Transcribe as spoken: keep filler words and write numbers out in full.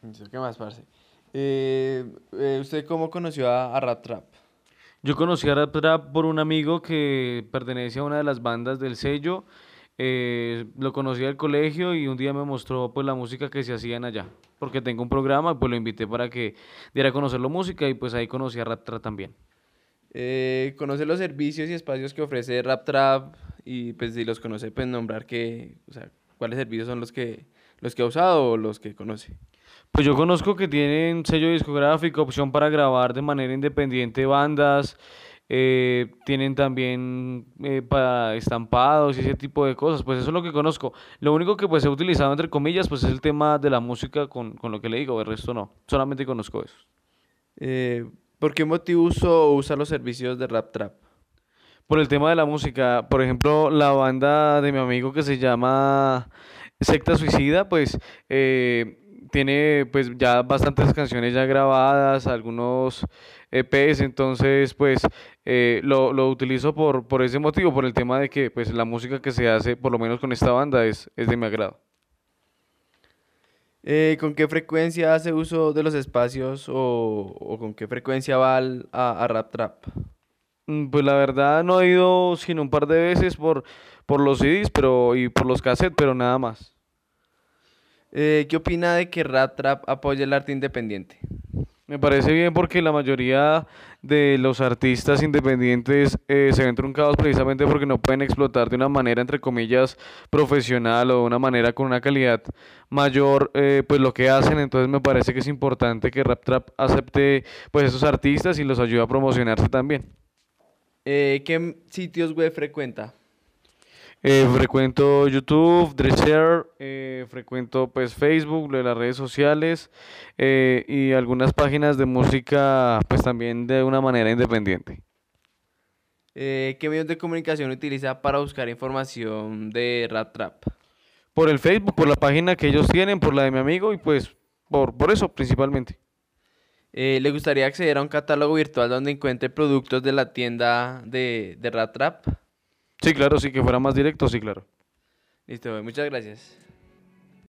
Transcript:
Listo, ¿qué más, parce? Eh, eh, ¿usted cómo conoció a, a Rap Trap? Yo conocí a Rap Trap por un amigo que pertenece a una de las bandas del sello. Eh, lo conocí del colegio y un día me mostró pues la música que se hacían allá. Porque tengo un programa, pues lo invité para que diera a conocer la música y pues ahí conocí a Rap Trap también. Eh, ¿conoce los servicios y espacios que ofrece Rap Trap? Y pues si los conoce, pues nombrar que, o sea, cuáles servicios son los que, los que ha usado o los que conoce. Pues yo conozco que tienen sello discográfico, opción para grabar de manera independiente bandas, eh, tienen también eh, para estampados y ese tipo de cosas, pues eso es lo que conozco. Lo único que pues he utilizado entre comillas pues es el tema de la música con, con lo que le digo, el resto no, solamente conozco eso. Eh, ¿por qué motivo uso o usa los servicios de Rap Trap? Por el tema de la música, por ejemplo, la banda de mi amigo que se llama Secta Suicida, pues eh, tiene pues ya bastantes canciones ya grabadas, algunos E Pes, entonces pues eh, lo, lo utilizo por, por ese motivo, por el tema de que pues la música que se hace, por lo menos con esta banda, es, es de mi agrado. Eh, ¿con qué frecuencia hace uso de los espacios o, o con qué frecuencia va al- a, a Rap Trap? Mm, Pues la verdad no he ido sino un par de veces por, por los C Ds pero, y por los cassettes, pero nada más. Eh, ¿qué opina de que Rap Trap apoye el arte independiente? Me parece bien porque la mayoría de los artistas independientes eh, se ven truncados precisamente porque no pueden explotar de una manera, entre comillas, profesional o de una manera con una calidad mayor, eh, pues lo que hacen. Entonces me parece que es importante que Rap Trap acepte pues esos artistas y los ayude a promocionarse también. Eh, ¿qué m- sitios web frecuenta? Eh, frecuento YouTube, Dresher, eh, frecuento pues Facebook, lo de las redes sociales eh, y algunas páginas de música pues también de una manera independiente. Eh, ¿qué medios de comunicación utiliza para buscar información de Rap Trap? Por el Facebook, por la página que ellos tienen, por la de mi amigo y pues por, por eso principalmente. Eh, ¿le gustaría acceder a un catálogo virtual donde encuentre productos de la tienda de, de Rap Trap? Sí, claro, sí, que fuera más directo, sí, claro. Listo, muchas gracias.